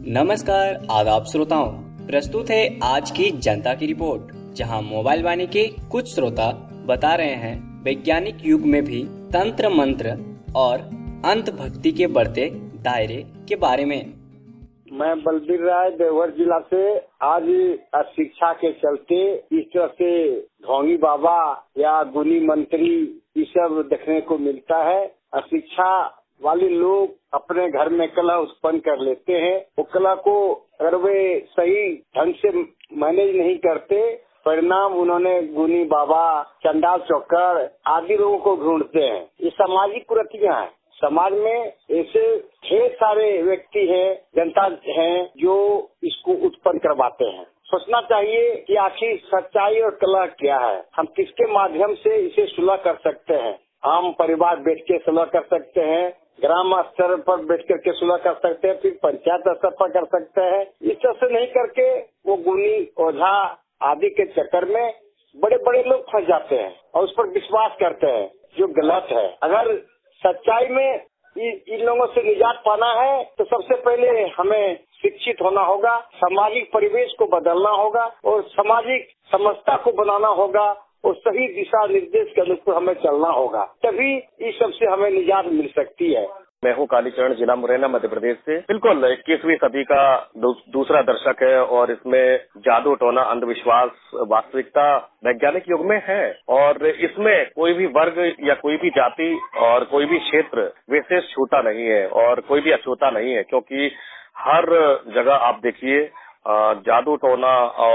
नमस्कार आदाब श्रोताओं, प्रस्तुत है आज की जनता की रिपोर्ट, जहां मोबाइल वाणी के कुछ श्रोता बता रहे हैं वैज्ञानिक युग में भी तंत्र मंत्र और अंधभक्ति के बढ़ते दायरे के बारे में। मैं बलबीर राय देवघर जिला से। आज शिक्षा के चलते इस तरह से ढोंगी बाबा या गुनी मंत्री ये सब देखने को मिलता है। शिक्षा वाले लोग अपने घर में कला उत्पन्न कर लेते हैं। वो कला को अगर वे सही ढंग से मैनेज नहीं करते, परिणाम उन्होंने गुनी बाबा, चंडाल चौकर आदि लोगों को ढूंढते हैं। ये सामाजिक कुरीतियां हैं। समाज में ऐसे ढेर सारे व्यक्ति हैं, जनता हैं, जो इसको उत्पन्न करवाते हैं। सोचना चाहिए कि आखिर सच्चाई और कला क्या है, हम किसके माध्यम से इसे सुलह कर सकते हैं। आम परिवार बैठ के सुलह कर सकते हैं, ग्राम स्तर पर बैठ करके सुलह कर सकते हैं, फिर पंचायत स्तर पर कर सकते हैं। इस तरह से नहीं करके वो गुनी ओझा आदि के चक्कर में बड़े बड़े लोग फंस जाते हैं और उस पर विश्वास करते हैं, जो गलत है। अगर सच्चाई में इन लोगों से निजात पाना है तो सबसे पहले हमें शिक्षित होना होगा, सामाजिक परिवेश को बदलना होगा और सामाजिक समझता को बनाना होगा और सही दिशा निर्देश के अनुसार हमें चलना होगा, तभी इस सबसे हमें निजात मिल सकती है। मैं हूँ कालीचरण, जिला मुरैना, मध्य प्रदेश से। बिल्कुल 21वीं सदी का दूसरा दशक है और इसमें जादू टोना अंधविश्वास वास्तविकता वैज्ञानिक युग में है और इसमें कोई भी वर्ग या कोई भी जाति और कोई भी क्षेत्र विशेष छूटा नहीं है और कोई भी अछूता नहीं है, क्योंकि हर जगह आप देखिए जादू टोना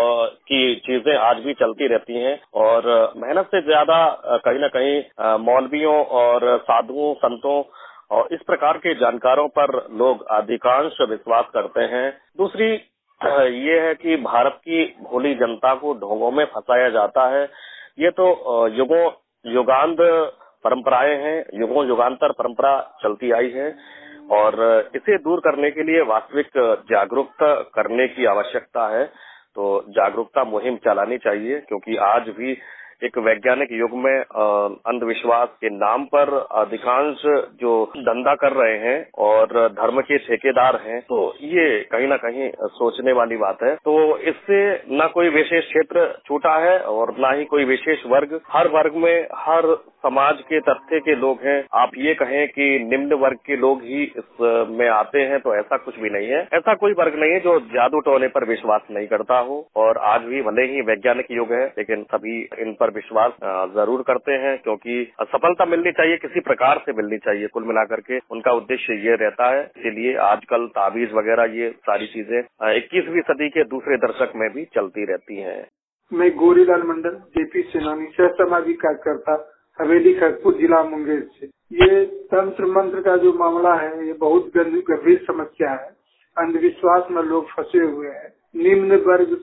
की चीजें आज भी चलती रहती हैं और मेहनत से ज्यादा कहीं न कहीं मौलवियों और साधुओं, संतों और इस प्रकार के जानकारों पर लोग अधिकांश विश्वास करते हैं। दूसरी ये है कि भारत की भोली जनता को ढोंगों में फंसाया जाता है। ये तो युगांत परंपराएं हैं, युगों युगांतर परंपरा चलती आई है और इसे दूर करने के लिए वास्तविक जागरूकता करने की आवश्यकता है। तो जागरूकता मुहिम चलानी चाहिए, क्योंकि आज भी एक वैज्ञानिक युग में अंधविश्वास के नाम पर अधिकांश जो धंधा कर रहे हैं और धर्म के ठेकेदार हैं, तो ये कहीं ना कहीं सोचने वाली बात है। तो इससे न कोई विशेष क्षेत्र छूटा है और न ही कोई विशेष वर्ग। हर वर्ग में, हर समाज के तथ्य के लोग हैं। आप ये कहें कि निम्न वर्ग के लोग ही इसमें आते हैं, तो ऐसा कुछ भी नहीं है। ऐसा कोई वर्ग नहीं है जो जादू टोने पर विश्वास नहीं करता हो। और आज भी भले ही वैज्ञानिक युग है, लेकिन सभी इन पर विश्वास जरूर करते हैं, क्योंकि सफलता मिलनी चाहिए, किसी प्रकार से मिलनी चाहिए। कुल मिलाकर के उनका उद्देश्य ये रहता है। इसीलिए आजकल ताबीज वगैरह ये सारी चीजें 21वीं सदी के दूसरे दशक में भी चलती रहती हैं। मैं गौरीलाल मंडल, जेपी सेनानी, सह सामाजिक कार्यकर्ता, हवेली खड़गपुर, जिला मुंगेर से। ये तंत्र मंत्र का जो मामला है, ये बहुत गंभीर समस्या है। अंधविश्वास में लोग फंसे हुए हैं। निम्न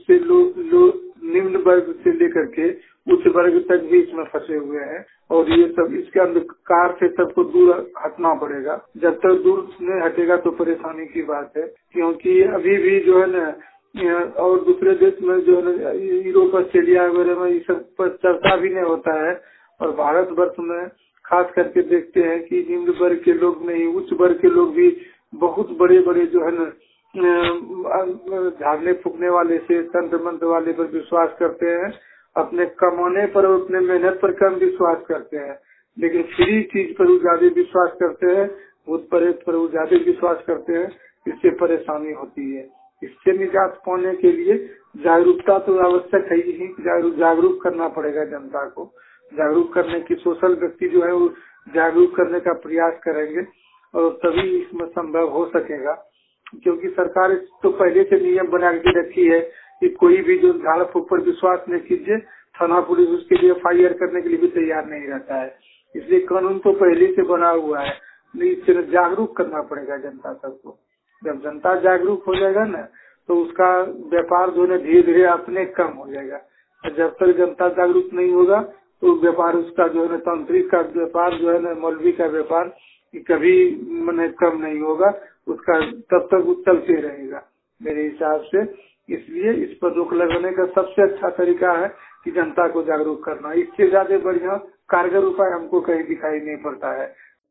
वर्ग से लेकर के उच्च वर्ग तक भी इसमें फंसे हुए हैं और ये सब इसके अंधकार से सबको दूर हटना पड़ेगा। जब तक दूर नहीं हटेगा तो परेशानी की बात है, क्योंकि अभी भी जो है ना, और दूसरे देश में जो है, यूरोप, ऑस्ट्रेलिया वगैरह में ये सब पर चर्चा भी नहीं होता है। और भारत वर्ष में खास करके देखते हैं कि निम्न वर्ग के लोग नहीं, उच्च वर्ग के लोग भी बहुत बड़े बड़े जो है ना झाड़ने फूकने वाले से, तंत्र मंत्र वाले पर विश्वास करते हैं। अपने कमाने पर और अपने मेहनत पर कम विश्वास करते हैं, लेकिन फ्री चीज पर वो ज्यादा विश्वास करते हैं, भूत प्रेत पर वो ज्यादा विश्वास करते हैं। इससे परेशानी होती है। इससे निजात पाने के लिए जागरूकता तो आवश्यक है ही। जागरूक करना पड़ेगा जनता को। जागरूक करने की सोशल व्यक्ति जो है वो जागरूक करने का प्रयास करेंगे और तभी इसमें संभव हो सकेगा। क्योंकि सरकार तो पहले से नियम बना के रखी है कि कोई भी जो झाड़ फूक पर विश्वास नहीं कीजिए, थाना पुलिस उसके लिए FIR करने के लिए भी तैयार नहीं रहता है। इसलिए कानून तो पहले से बना हुआ है। इससे जागरूक करना पड़ेगा जनता सबको। जब जनता जागरूक हो जाएगा ना, तो उसका व्यापार जो है धीरे धीरे अपने कम हो जाएगा। और जब तक जनता जागरूक नहीं होगा तो व्यापार उसका जो है ना, तांत्रिक का व्यापार जो है ना, मौलवी का व्यापार कभी मैंने कम नहीं होगा। उसका तब तक वो चलते रहेगा मेरे हिसाब से। इसलिए इस पर रोक लगाने का सबसे अच्छा तरीका है कि जनता को जागरूक करना। इससे ज्यादा बढ़िया कारगर उपाय हमको कहीं दिखाई नहीं पड़ता है।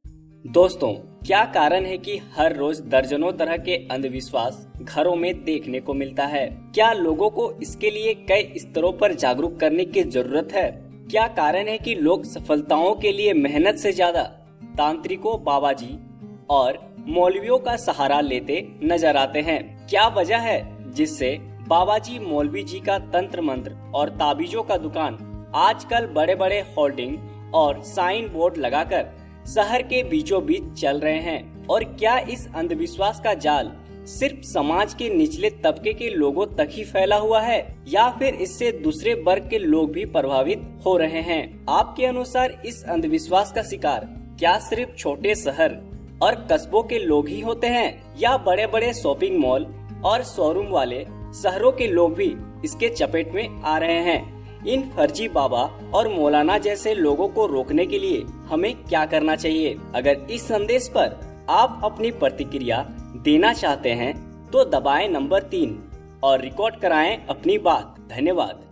दोस्तों, क्या कारण है कि हर रोज दर्जनों तरह के अंधविश्वास घरों में देखने को मिलता है? क्या लोगों को इसके लिए कई स्तरों पर जागरूक करने की जरूरत है? क्या कारण है कि लोग सफलताओं के लिए मेहनत से ज्यादा तांत्रिकों, बाबाजी और मौलवियों का सहारा लेते नजर आते हैं? क्या वजह है जिससे बाबाजी, मौलवी जी का तंत्र मंत्र और ताबीजों का दुकान आजकल बड़े बड़े होर्डिंग और साइन बोर्ड लगाकर शहर के बीचों बीच चल रहे हैं? और क्या इस अंधविश्वास का जाल सिर्फ समाज के निचले तबके के लोगों तक ही फैला हुआ है या फिर इससे दूसरे वर्ग के लोग भी प्रभावित हो रहे हैं? आपके अनुसार इस अंधविश्वास का शिकार क्या सिर्फ छोटे शहर और कस्बों के लोग ही होते हैं या बड़े बड़े शॉपिंग मॉल और शोरूम वाले शहरों के लोग भी इसके चपेट में आ रहे हैं? इन फर्जी बाबा और मौलाना जैसे लोगों को रोकने के लिए हमें क्या करना चाहिए? अगर इस संदेश पर आप अपनी प्रतिक्रिया देना चाहते हैं तो दबाएं नंबर 3 और रिकॉर्ड कराएं अपनी बात। धन्यवाद।